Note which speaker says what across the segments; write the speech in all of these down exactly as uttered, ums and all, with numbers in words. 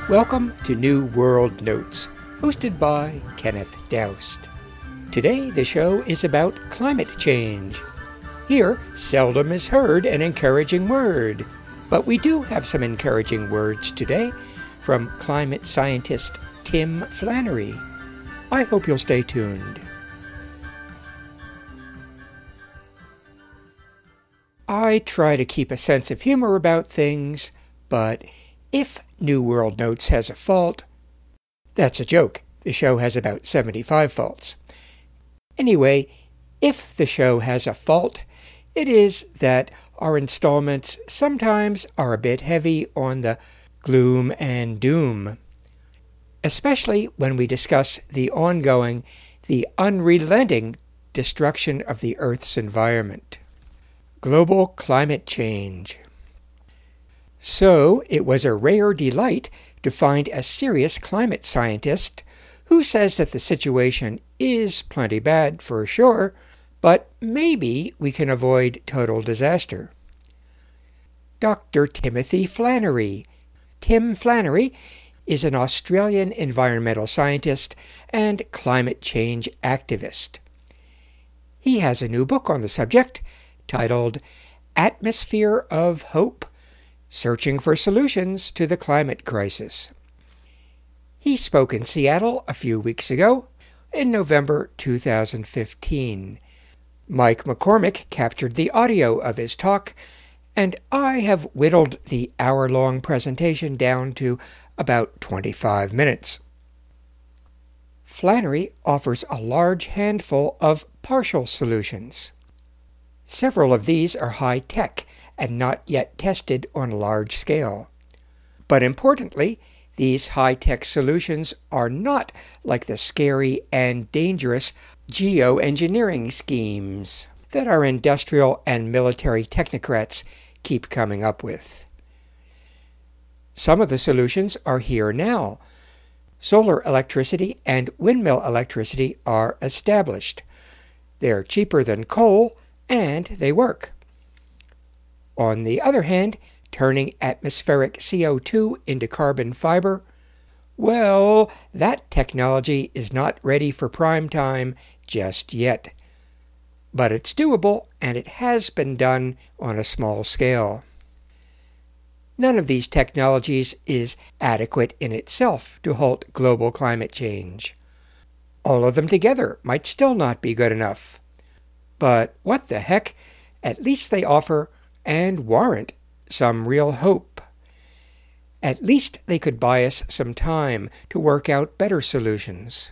Speaker 1: Welcome to New World Notes, hosted by Kenneth Doust. Today, the show is about climate change. Here, seldom is heard an encouraging word, but we do have some encouraging words today from climate scientist Tim Flannery. I hope you'll stay tuned. I try to keep a sense of humor about things, but if New World Notes has a fault, that's a joke. The show has about seventy-five faults. Anyway, if the show has a fault, it is that our installments sometimes are a bit heavy on the gloom and doom, especially when we discuss the ongoing, the unrelenting destruction of the Earth's environment. Global climate change. So, it was a rare delight to find a serious climate scientist who says that the situation is plenty bad for sure, but maybe we can avoid total disaster. Doctor Timothy Flannery. Tim Flannery is an Australian environmental scientist and climate change activist. He has a new book on the subject titled Atmosphere of Hope: Searching for Solutions to the Climate Crisis. He spoke in Seattle a few weeks ago, in November two thousand fifteen. Mike McCormick captured the audio of his talk, and I have whittled the hour-long presentation down to about twenty-five minutes. Flannery offers a large handful of partial solutions. Several of these are high-tech and not yet tested on a large scale. But importantly, these high-tech solutions are not like the scary and dangerous geoengineering schemes that our industrial and military technocrats keep coming up with. Some of the solutions are here now. Solar electricity and windmill electricity are established. They're cheaper than coal, and they work. On the other hand, turning atmospheric C O two into carbon fiber, well, that technology is not ready for prime time just yet. But it's doable, and it has been done on a small scale. None of these technologies is adequate in itself to halt global climate change. All of them together might still not be good enough. But what the heck, at least they offer and warrant some real hope. At least they could buy us some time to work out better solutions.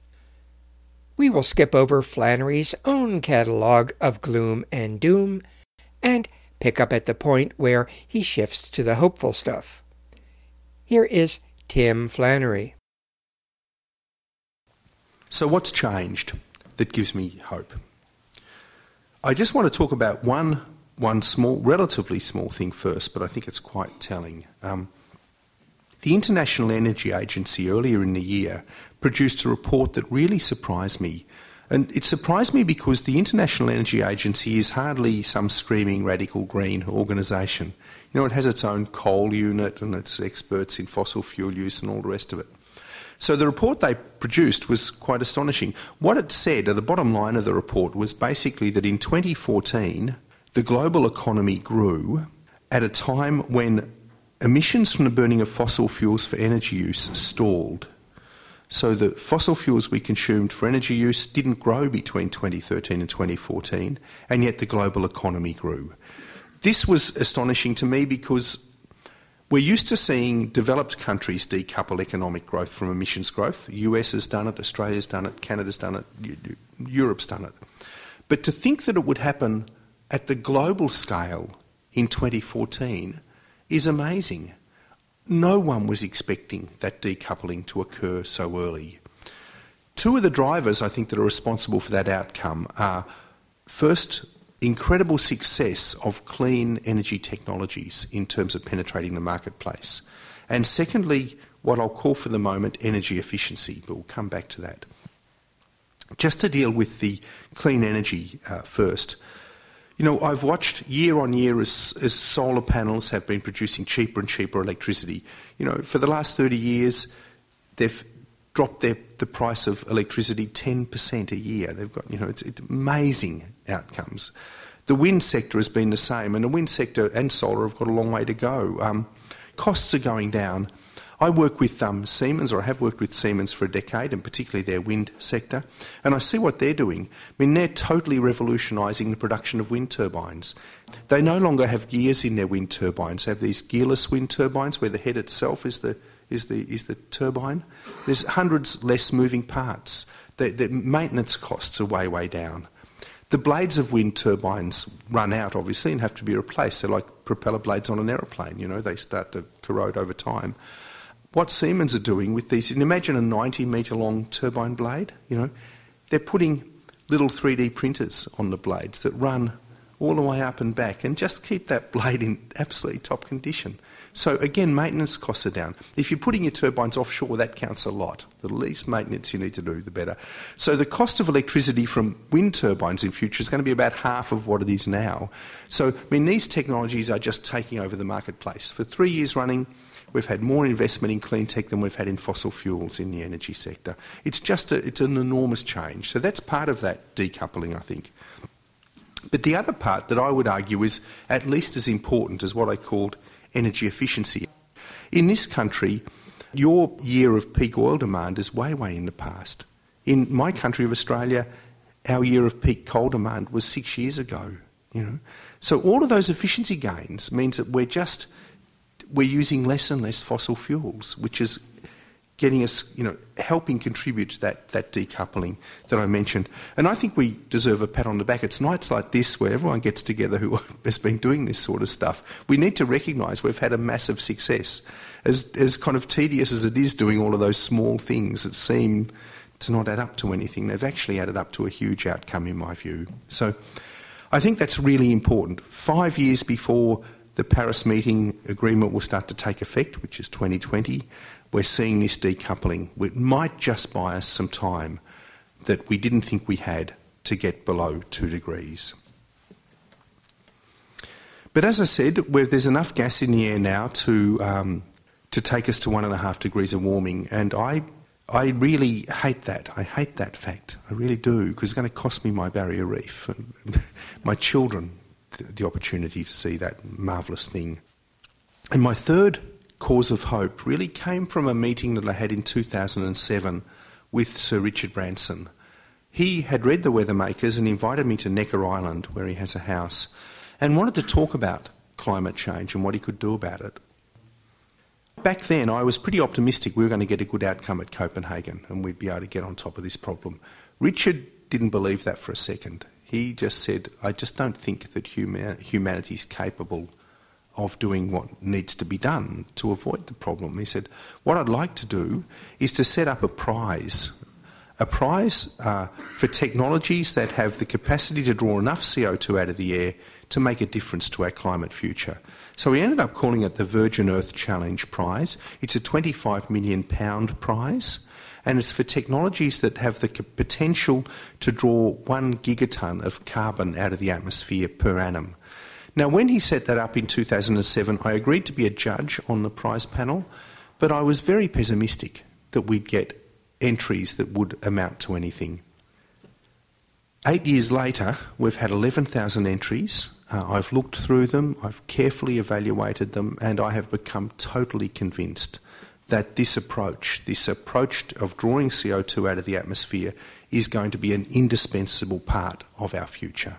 Speaker 1: We will skip over Flannery's own catalog of gloom and doom and pick up at the point where he shifts to the hopeful stuff. Here is Tim Flannery.
Speaker 2: So what's changed that gives me hope? I just want to talk about one one small, relatively small thing first, but I think it's quite telling. Um, the International Energy Agency earlier in the year produced a report that really surprised me. And it surprised me because the International Energy Agency is hardly some screaming radical green organisation. You know, it has its own coal unit and its experts in fossil fuel use and all the rest of it. So the report they produced was quite astonishing. What it said, or the bottom line of the report, was basically that in twenty fourteen, the global economy grew at a time when emissions from the burning of fossil fuels for energy use stalled. So the fossil fuels we consumed for energy use didn't grow between twenty thirteen and twenty fourteen, and yet the global economy grew. This was astonishing to me because we're used to seeing developed countries decouple economic growth from emissions growth. The U S has done it, Australia's done it, Canada's done it, Europe's done it. But to think that it would happen at the global scale in twenty fourteen is amazing. No one was expecting that decoupling to occur so early. Two of the drivers, I think, that are responsible for that outcome are, first, incredible success of clean energy technologies in terms of penetrating the marketplace. And secondly, what I'll call for the moment energy efficiency, but we'll come back to that. Just to deal with the clean energy uh, first, You know, I've watched year on year as, as solar panels have been producing cheaper and cheaper electricity. You know, for the last thirty years, they've dropped their, the price of electricity ten percent a year. They've got, you know, it's, it's amazing outcomes. The wind sector has been the same, and the wind sector and solar have got a long way to go. Um, costs are going down. I work with um, Siemens, or I have worked with Siemens for a decade, and particularly their wind sector, and I see what they're doing. I mean, they're totally revolutionising the production of wind turbines. They no longer have gears in their wind turbines. They have these gearless wind turbines where the head itself is the is the is the turbine. There's hundreds less moving parts. The, the maintenance costs are way, way down. The blades of wind turbines run out, obviously, and have to be replaced. They're like propeller blades on an aeroplane, you know, they start to corrode over time. What Siemens are doing with these, you can imagine a ninety metre long turbine blade, you know, they're putting little three D printers on the blades that run all the way up and back and just keep that blade in absolutely top condition. So again, maintenance costs are down. If you're putting your turbines offshore, that counts a lot. The least maintenance you need to do, the better. So the cost of electricity from wind turbines in future is going to be about half of what it is now. So, I mean, these technologies are just taking over the marketplace. For three years running, we've had more investment in clean tech than we've had in fossil fuels in the energy sector. It's just a, it's an enormous change. So that's part of that decoupling, I think. But the other part that I would argue is at least as important as what I called energy efficiency. In this country, your year of peak oil demand is way, way in the past. In my country of Australia, our year of peak coal demand was six years ago. You know, so all of those efficiency gains means that we're just we're using less and less fossil fuels, which is getting us, you know, helping contribute to that, that decoupling that I mentioned. And I think we deserve a pat on the back. It's nights like this where everyone gets together who has been doing this sort of stuff. We need to recognise we've had a massive success. As, as kind of tedious as it is doing all of those small things that seem to not add up to anything, they've actually added up to a huge outcome in my view. So I think that's really important. Five years before the Paris meeting agreement will start to take effect, which is twenty twenty, we're seeing this decoupling. It might just buy us some time that we didn't think we had to get below two degrees. But as I said, where there's enough gas in the air now to um, to take us to one and a half degrees of warming, and I I really hate that. I hate that fact. I really do, because it's going to cost me my barrier reef and my children the opportunity to see that marvellous thing. And my third cause of hope really came from a meeting that I had in two thousand seven with Sir Richard Branson. He had read The Weathermakers and invited me to Necker Island, where he has a house, and wanted to talk about climate change and what he could do about it. Back then, I was pretty optimistic we were going to get a good outcome at Copenhagen and we'd be able to get on top of this problem. Richard didn't believe that for a second. He just said, I just don't think that human- humanity is capable of doing what needs to be done to avoid the problem. He said, what I'd like to do is to set up a prize, a prize uh, for technologies that have the capacity to draw enough C O two out of the air to make a difference to our climate future. So we ended up calling it the Virgin Earth Challenge Prize. It's a twenty-five million pound prize, and it's for technologies that have the potential to draw one gigaton of carbon out of the atmosphere per annum. Now, when he set that up in two thousand seven, I agreed to be a judge on the prize panel, but I was very pessimistic that we'd get entries that would amount to anything. Eight years later, we've had eleven thousand entries. Uh, I've looked through them, I've carefully evaluated them, and I have become totally convinced that this approach, this approach of drawing C O two out of the atmosphere, is going to be an indispensable part of our future.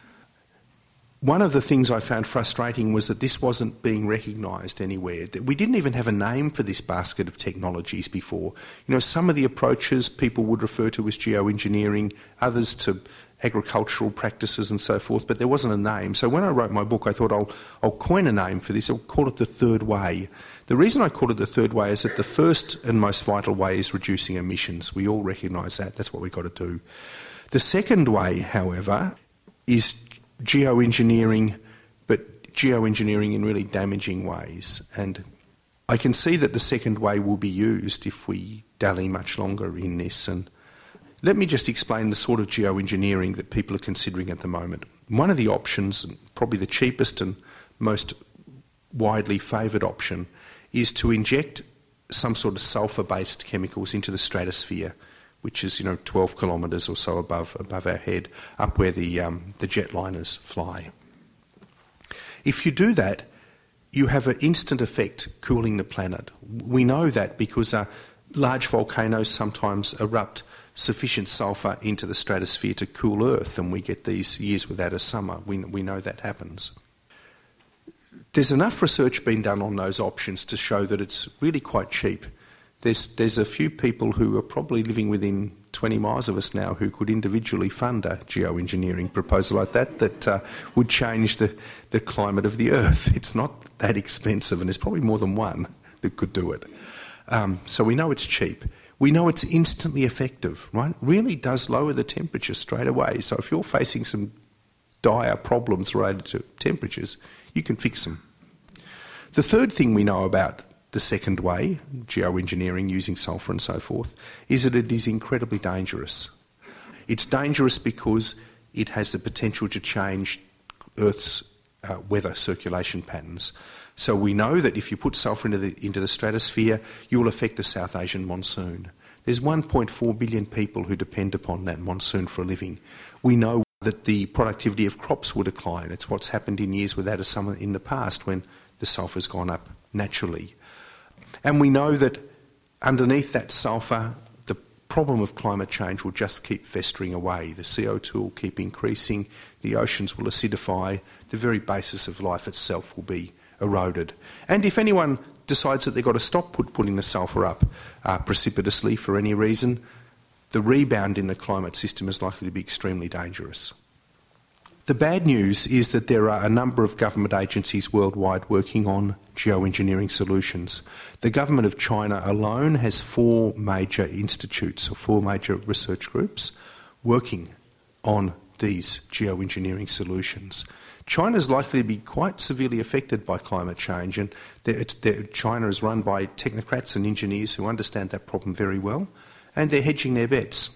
Speaker 2: One of the things I found frustrating was that this wasn't being recognised anywhere. That we didn't even have a name for this basket of technologies before. You know, some of the approaches people would refer to as geoengineering, others to agricultural practices and so forth, but there wasn't a name. So when I wrote my book, I thought I'll, I'll coin a name for this. I'll call it the third way. The reason I call it the third way is that the first and most vital way is reducing emissions. We all recognise that. That's what we've got to do. The second way, however, is geoengineering, but geoengineering in really damaging ways. And I can see that the second way will be used if we dally much longer in this. And let me just explain the sort of geoengineering that people are considering at the moment. one of the options, probably the cheapest and most widely favoured option, is to inject some sort of sulphur-based chemicals into the stratosphere, which is, you know, twelve kilometres or so above above our head, up where the um, the jetliners fly. If you do that, you have an instant effect cooling the planet. We know that because uh, large volcanoes sometimes erupt sufficient sulphur into the stratosphere to cool Earth, and we get these years without a summer. We, we know that happens. There's enough research being done on those options to show that it's really quite cheap. There's, there's a few people who are probably living within twenty miles of us now who could individually fund a geoengineering proposal like that that uh, would change the, the climate of the Earth. It's not that expensive, and there's probably more than one that could do it. Um, so we know it's cheap. We know it's instantly effective, right? It really does lower the temperature straight away. So if you're facing some dire problems related to temperatures, you can fix them. The third thing we know about the second way, geoengineering using sulphur and so forth, is that it is incredibly dangerous. It's dangerous because it has the potential to change Earth's uh, weather circulation patterns. So we know that if you put sulphur into the, into the stratosphere, you will affect the South Asian monsoon. There's one point four billion people who depend upon that monsoon for a living. We know that the productivity of crops will decline. It's what's happened in years without a summer in the past when the sulphur's gone up naturally. And we know that underneath that sulphur, the problem of climate change will just keep festering away. The C O two will keep increasing, the oceans will acidify, the very basis of life itself will be eroded. And if anyone decides that they've got to stop put, putting the sulphur up uh, precipitously for any reason, the rebound in the climate system is likely to be extremely dangerous. The bad news is that there are a number of government agencies worldwide working on geoengineering solutions. The government of China alone has four major institutes or four major research groups working on these geoengineering solutions. China is likely to be quite severely affected by climate change, and China is run by technocrats and engineers who understand that problem very well, and they're hedging their bets.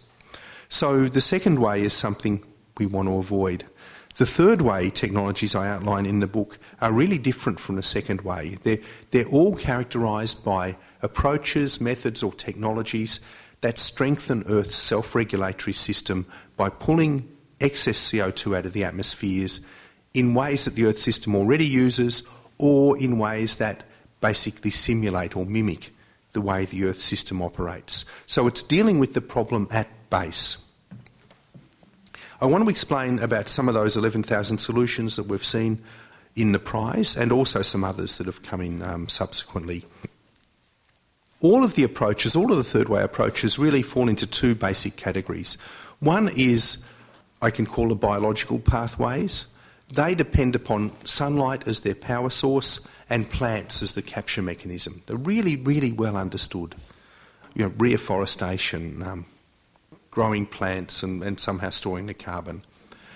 Speaker 2: So the second way is something we want to avoid. The third way technologies I outline in the book are really different from the second way. They're, they're all characterised by approaches, methods or technologies that strengthen Earth's self-regulatory system by pulling excess C O two out of the atmospheres in ways that the Earth system already uses, or in ways that basically simulate or mimic the way the Earth system operates. So it's dealing with the problem at base. I want to explain about some of those eleven thousand solutions that we've seen in the prize, and also some others that have come in um, subsequently. All of the approaches, all of the third way approaches really fall into two basic categories. One is, I can call the biological pathways. They depend upon sunlight as their power source and plants as the capture mechanism. They're really, really well understood. You know, reforestation, um, growing plants and, and somehow storing the carbon.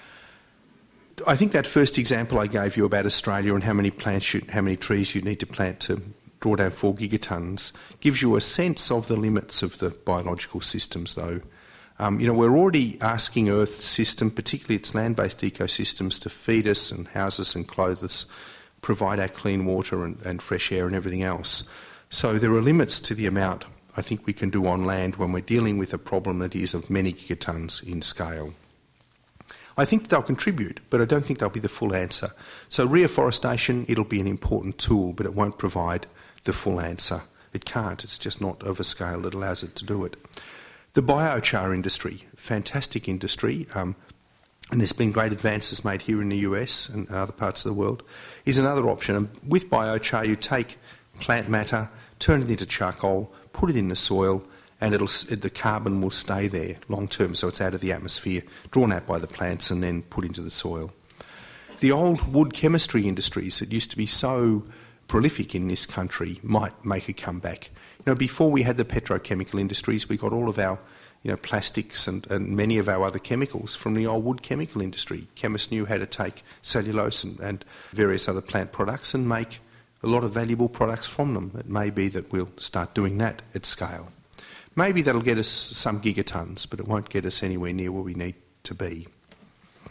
Speaker 2: I think that first example I gave you about Australia and how many plants, you, how many trees you need to plant to draw down four gigatons gives you a sense of the limits of the biological systems, though. Um, you know, we're already asking Earth's system, particularly its land-based ecosystems, to feed us and house us and clothe us, provide our clean water and, and fresh air and everything else. So there are limits to the amount I think we can do on land when we're dealing with a problem that is of many gigatons in scale. I think they'll contribute, but I don't think they'll be the full answer. So reforestation, it'll be an important tool, but it won't provide the full answer. It can't. It's just not of a scale that allows it to do it. The biochar industry, fantastic industry, um, and there's been great advances made here in the U S and other parts of the world, is another option. And with biochar, you take plant matter, turn it into charcoal, put it in the soil, and it'll, the carbon will stay there long term, so it's out of the atmosphere, drawn out by the plants and then put into the soil. The old wood chemistry industries that used to be so prolific in this country might make a comeback. You know, before we had the petrochemical industries, we got all of our, you know, plastics and, and many of our other chemicals from the old wood chemical industry. Chemists knew how to take cellulose and, and various other plant products and make a lot of valuable products from them. It may be that we'll start doing that at scale. Maybe that'll get us some gigatons, but it won't get us anywhere near where we need to be.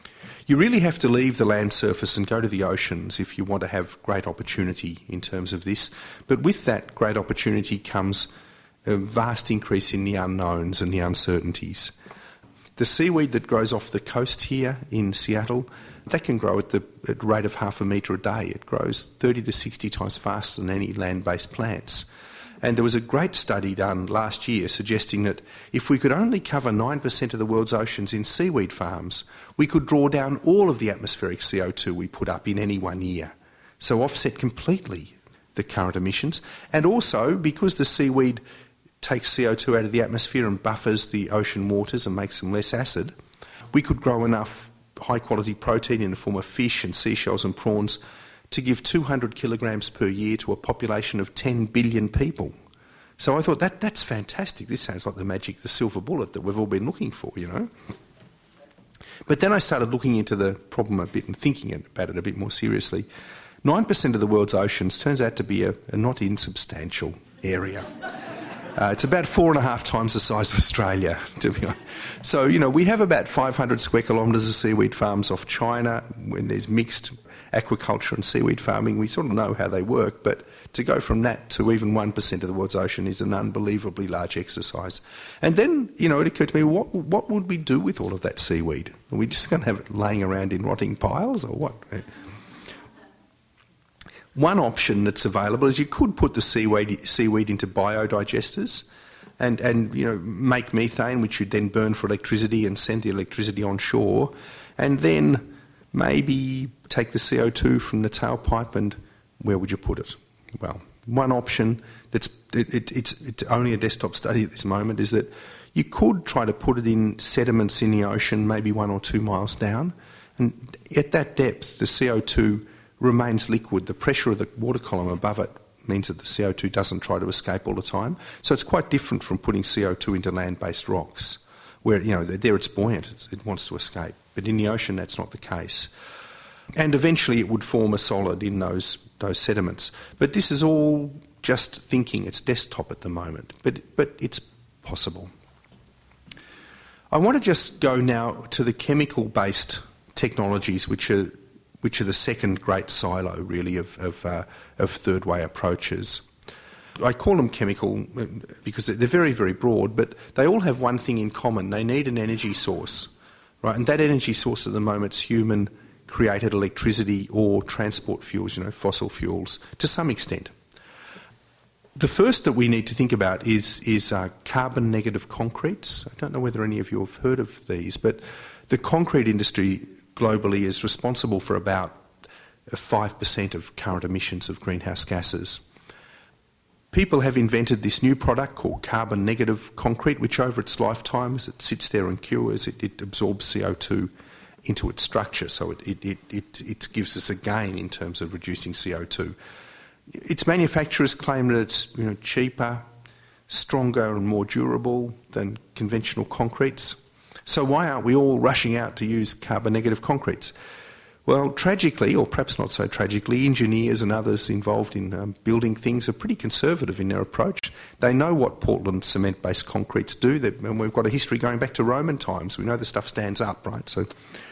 Speaker 2: You really have to leave the land surface and go to the oceans if you want to have great opportunity in terms of this. But with that great opportunity comes a vast increase in the unknowns and the uncertainties. The seaweed that grows off the coast here in Seattle, that can grow at the at rate of half a metre a day. It grows thirty to sixty times faster than any land-based plants. And there was a great study done last year suggesting that if we could only cover nine percent of the world's oceans in seaweed farms, we could draw down all of the atmospheric C O two we put up in any one year. So offset completely the current emissions. And also, because the seaweed takes C O two out of the atmosphere and buffers the ocean waters and makes them less acid, we could grow enough high-quality protein in the form of fish and seashells and prawns to give two hundred kilograms per year to a population of ten billion people. So I thought, that that's fantastic. This sounds like the magic, the silver bullet that we've all been looking for, you know. But then I started looking into the problem a bit and thinking about it a bit more seriously. nine percent of the world's oceans turns out to be a, a not insubstantial area. Uh, it's about four and a half times the size of Australia, to be honest. So, you know, we have about five hundred square kilometres of seaweed farms off China. When there's mixed aquaculture and seaweed farming, we sort of know how they work, but to go from that to even one percent of the world's ocean is an unbelievably large exercise. And then, you know, it occurred to me, what what would we do with all of that seaweed? Are we just going to have it laying around in rotting piles or what? One option that's available is you could put the seaweed, seaweed into biodigesters and, and you know make methane, which you'd then burn for electricity and send the electricity on shore, and then maybe take the C O two from the tailpipe and where would you put it? Well, one option that's it, it, it's, it's only a desktop study at this moment is that you could try to put it in sediments in the ocean, maybe one or two miles down, and at that depth the C O two remains liquid. The pressure of the water column above it means that the C O two doesn't try to escape all the time. So it's quite different from putting C O two into land-based rocks, where, you know, there it's buoyant, it's, it wants to escape. But in the ocean, that's not the case. And eventually it would form a solid in those those sediments. But this is all just thinking. It's desktop at the moment, but but it's possible. I want to just go now to the chemical-based technologies, which are which are the second great silo, really, of of, uh, of third-way approaches. I call them chemical because they're very, very broad, but they all have one thing in common. They need an energy source, right? And that energy source at the moment is human-created electricity or transport fuels, you know, fossil fuels, to some extent. The first that we need to think about is, is uh, carbon-negative concretes. I don't know whether any of you have heard of these, but the concrete industry globally is responsible for about five percent of current emissions of greenhouse gases. People have invented this new product called carbon-negative concrete, which over its lifetime, as it sits there and cures, it, it absorbs C O two into its structure, so it, it, it, it, it gives us a gain in terms of reducing C O two. Its manufacturers claim that it's, you know, cheaper, stronger and more durable than conventional concretes. So why aren't we all rushing out to use carbon-negative concretes? Well, tragically, or perhaps not so tragically, engineers and others involved in um, building things are pretty conservative in their approach. They know what Portland cement-based concretes do, They've, and we've got a history going back to Roman times. We know the stuff stands up, right? So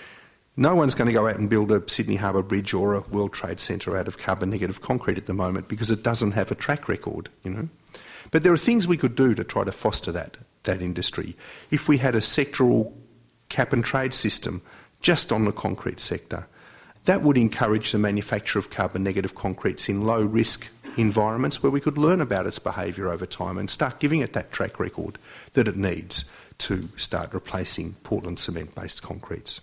Speaker 2: no one's going to go out and build a Sydney Harbour Bridge or a World Trade Centre out of carbon-negative concrete at the moment because it doesn't have a track record, you know. But there are things we could do to try to foster that. that industry. If we had a sectoral cap and trade system just on the concrete sector, that would encourage the manufacture of carbon-negative concretes in low-risk environments where we could learn about its behaviour over time and start giving it that track record that it needs to start replacing Portland cement-based concretes.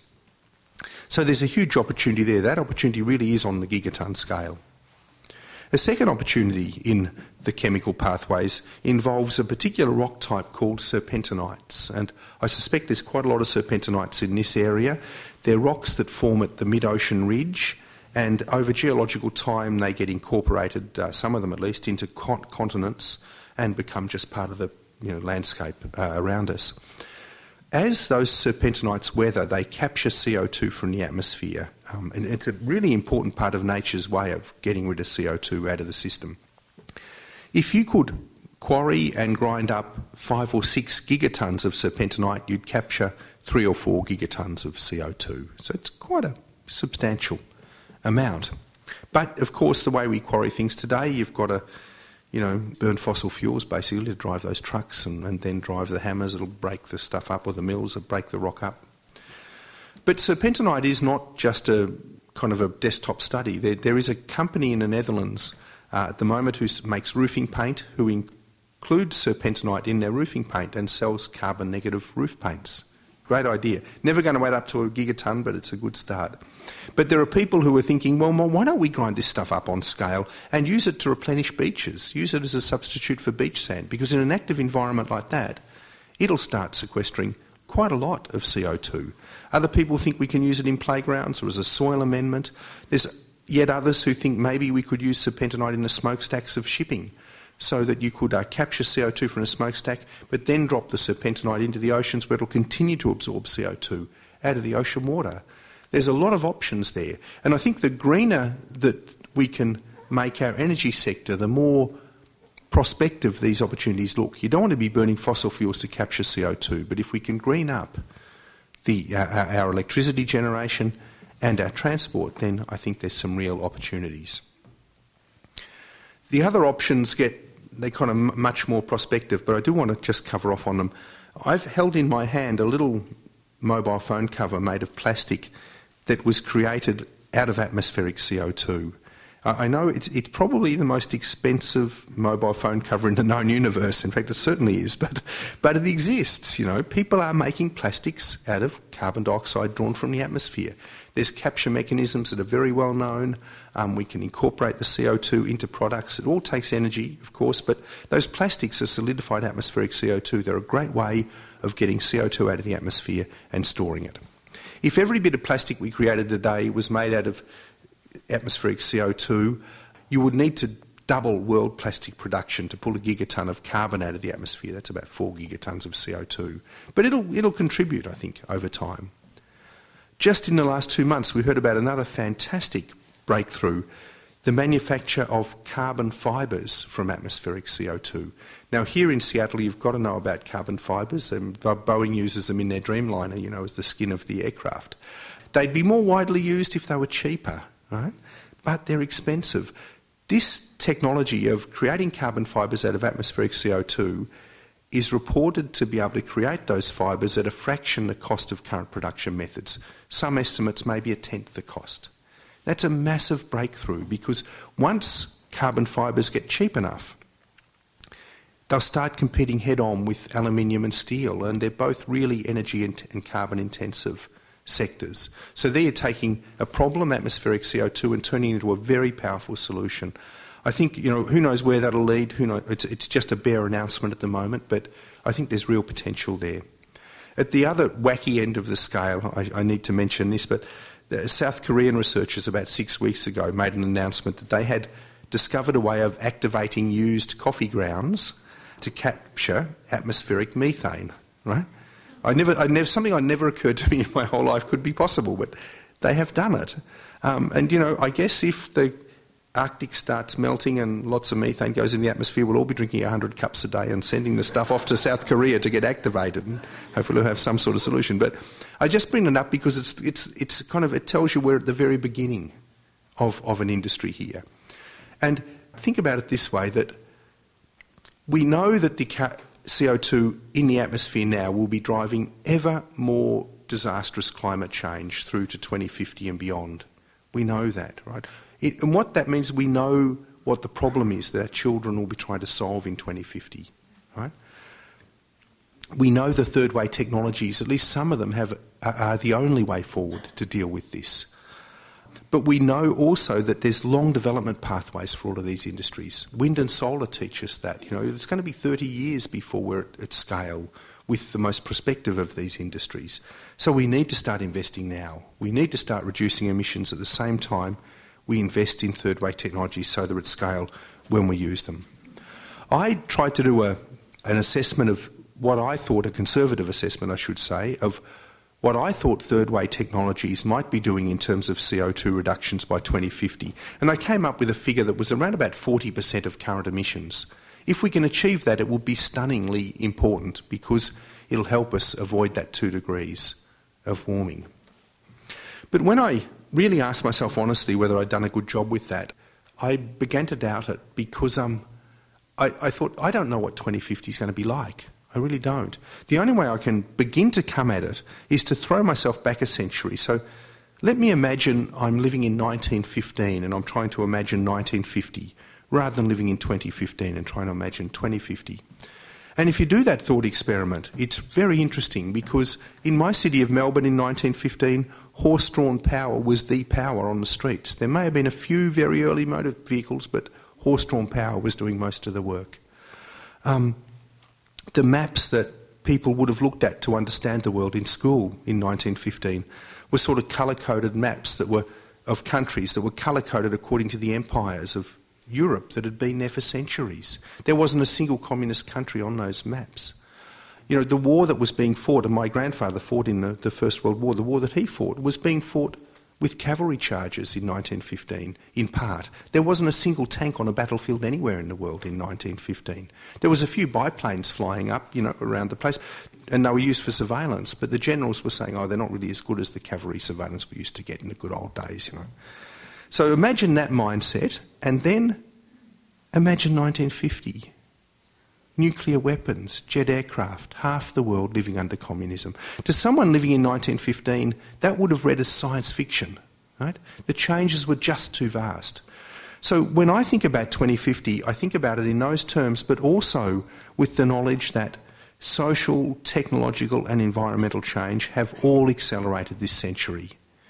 Speaker 2: So there's a huge opportunity there. That opportunity really is on the gigaton scale. A second opportunity in the chemical pathways involves a particular rock type called serpentinites, and I suspect there's quite a lot of serpentinites in this area. They're rocks that form at the mid-ocean ridge, and over geological time they get incorporated, uh, some of them at least, into con- continents and become just part of the, you know, landscape uh, around us. As those serpentinites weather, they capture C O two from the atmosphere, um, and it's a really important part of nature's way of getting rid of C O two out of the system. If you could quarry and grind up five or six gigatons of serpentinite, you'd capture three or four gigatons of C O two. So it's quite a substantial amount. But of course, the way we quarry things today, you've got to, you know, burn fossil fuels basically to drive those trucks and, and then drive the hammers that'll break the stuff up, or the mills that break the rock up. But serpentinite is not just a kind of a desktop study. There, there is a company in the Netherlands uh, at the moment who makes roofing paint, who includes serpentinite in their roofing paint and sells carbon negative roof paints. Great idea. Never going to add up to a gigaton, but it's a good start. But there are people who are thinking, well, why don't we grind this stuff up on scale and use it to replenish beaches, use it as a substitute for beach sand? Because in an active environment like that, it'll start sequestering quite a lot of C O two. Other people think we can use it in playgrounds or as a soil amendment. There's yet others who think maybe we could use serpentinite in the smokestacks of shipping, so that you could uh, capture C O two from a smokestack, but then drop the serpentinite into the oceans where it will continue to absorb C O two out of the ocean water. There's a lot of options there. And I think the greener that we can make our energy sector, the more prospective these opportunities look. You don't want to be burning fossil fuels to capture C O two, but if we can green up the, uh, our electricity generation and our transport, then I think there's some real opportunities. The other options get, they're kind of m- much more prospective, but I do want to just cover off on them. I've held in my hand a little mobile phone cover made of plastic that was created out of atmospheric C O two. I know it's, it's probably the most expensive mobile phone cover in the known universe. In fact, it certainly is, but, but it exists. You know, people are making plastics out of carbon dioxide drawn from the atmosphere. There's capture mechanisms that are very well known. Um, we can incorporate the C O two into products. It all takes energy, of course, but those plastics are solidified atmospheric C O two. They're a great way of getting C O two out of the atmosphere and storing it. If every bit of plastic we created today was made out of atmospheric C O two, you would need to double world plastic production to pull a gigaton of carbon out of the atmosphere. That's about four gigatons of C O two. But it'll, it'll contribute, I think, over time. Just in the last two months, we heard about another fantastic breakthrough, the manufacture of carbon fibres from atmospheric C O two. Now, here in Seattle, you've got to know about carbon fibres. And Boeing uses them in their Dreamliner, you know, as the skin of the aircraft. They'd be more widely used if they were cheaper, right? But they're expensive. This technology of creating carbon fibres out of atmospheric C O two is reported to be able to create those fibres at a fraction the cost of current production methods. Some estimates may be a tenth the cost. That's a massive breakthrough, because once carbon fibres get cheap enough, they'll start competing head-on with aluminium and steel, and they're both really energy and carbon intensive sectors. So there you're taking a problem, atmospheric C O two, and turning it into a very powerful solution. I think, you know, who knows where that'll lead. Who knows? It's, it's just a bare announcement at the moment, but I think there's real potential there. At the other wacky end of the scale, I, I need to mention this, but the South Korean researchers about six weeks ago made an announcement that they had discovered a way of activating used coffee grounds to capture atmospheric methane, right? I never, I never, something that never occurred to me in my whole life could be possible, but they have done it. Um, and, you know, I guess if the Arctic starts melting and lots of methane goes in the atmosphere, we'll all be drinking one hundred cups a day and sending the stuff off to South Korea to get activated, and hopefully we'll have some sort of solution. But I just bring it up because it's, it's, it's kind of, it tells you we're at the very beginning of, of an industry here. And think about it this way, that we know that the C O two in the atmosphere now will be driving ever more disastrous climate change through to twenty fifty and beyond. We know that, right? It, and what that means, we know what the problem is that our children will be trying to solve in twenty fifty, right? We know the third way technologies, at least some of them, have are, are the only way forward to deal with this. But we know also that there's long development pathways for all of these industries. Wind and solar teach us that. You know, it's going to be thirty years before we're at, at scale with the most prospective of these industries. So we need to start investing now. We need to start reducing emissions at the same time we invest in third-way technologies so they're at scale when we use them. I tried to do a, an assessment of what I thought, a conservative assessment I should say, of what I thought third-way technologies might be doing in terms of C O two reductions by twenty fifty. And I came up with a figure that was around about forty percent of current emissions If we can achieve that, it will be stunningly important because it'll help us avoid that two degrees of warming. But when I really asked myself honestly whether I'd done a good job with that, I began to doubt it because um, I, I thought, I don't know what twenty fifty is going to be like. I really don't. The only way I can begin to come at it is to throw myself back a century. So let me imagine I'm living in nineteen fifteen and I'm trying to imagine nineteen fifty rather than living in twenty fifteen and trying to imagine twenty fifty. And if you do that thought experiment, it's very interesting because in my city of Melbourne in nineteen fifteen, horse-drawn power was the power on the streets. There may have been a few very early motor vehicles, but horse-drawn power was doing most of the work. Um, the maps that people would have looked at to understand the world in school in nineteen fifteen were sort of colour-coded maps that were of countries that were colour-coded according to the empires of Europe that had been there for centuries. There wasn't a single communist country on those maps. You know, the war that was being fought, and my grandfather fought in the, the First World War, the war that he fought was being fought with cavalry charges in nineteen fifteen, in part. There wasn't a single tank on a battlefield anywhere in the world in nineteen fifteen. There was a few biplanes flying up, you know, around the place, and they were used for surveillance, but the generals were saying, oh, they're not really as good as the cavalry surveillance we used to get in the good old days, you know. So imagine that mindset, and then imagine nineteen fifty. Nuclear weapons, jet aircraft, half the world living under communism. To someone living in nineteen fifteen, that would have read as science fiction, right? The changes were just too vast. So when I think about twenty fifty, I think about it in those terms, but also with the knowledge that social, technological and environmental change have all accelerated this century.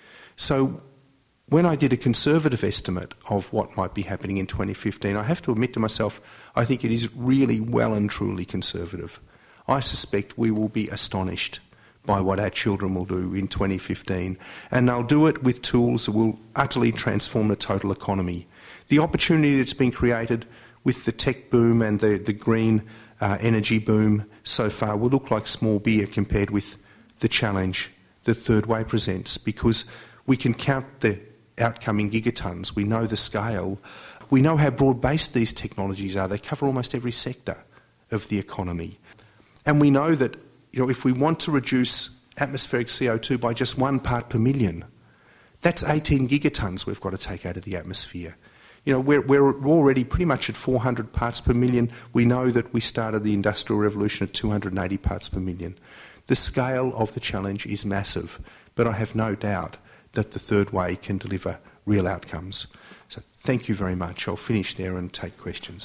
Speaker 2: So when I did a conservative estimate of what might be happening in twenty fifteen, I have to admit to myself, I think it is really well and truly conservative. I suspect we will be astonished by what our children will do in twenty fifteen, and they'll do it with tools that will utterly transform the total economy. The opportunity that's been created with the tech boom and the, the green uh, energy boom so far will look like small beer compared with the challenge the third way presents, because we can count the outcome in gigatons. We know the scale. We know how broad-based these technologies are. They cover almost every sector of the economy. And we know that, you know, if we want to reduce atmospheric C O two by just one part per million, that's eighteen gigatons we've got to take out of the atmosphere. You know, we're, we're already pretty much at four hundred parts per million. We know that we started the Industrial Revolution at two hundred eighty parts per million. The scale of the challenge is massive, but I have no doubt that the third way can deliver real outcomes. So thank you very much. I'll finish there and take questions.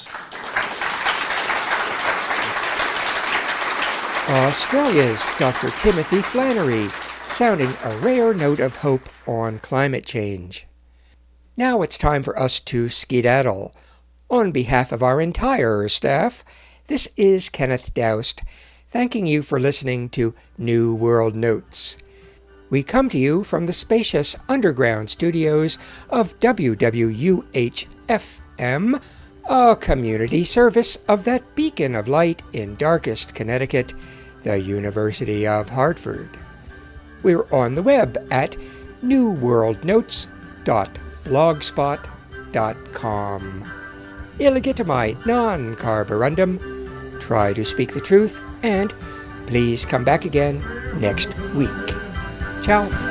Speaker 1: Australia's Doctor Timothy Flannery, sounding a rare note of hope on climate change. Now it's time for us to skedaddle. On behalf of our entire staff, this is Kenneth Doust, thanking you for listening to New World Notes. We come to you from the spacious underground studios of W W U H F M, a community service of that beacon of light in darkest Connecticut, the University of Hartford. We're on the web at new world notes dot blogspot dot com. Illegitimate non carborundum. Try to speak the truth, and please come back again next week. Ciao.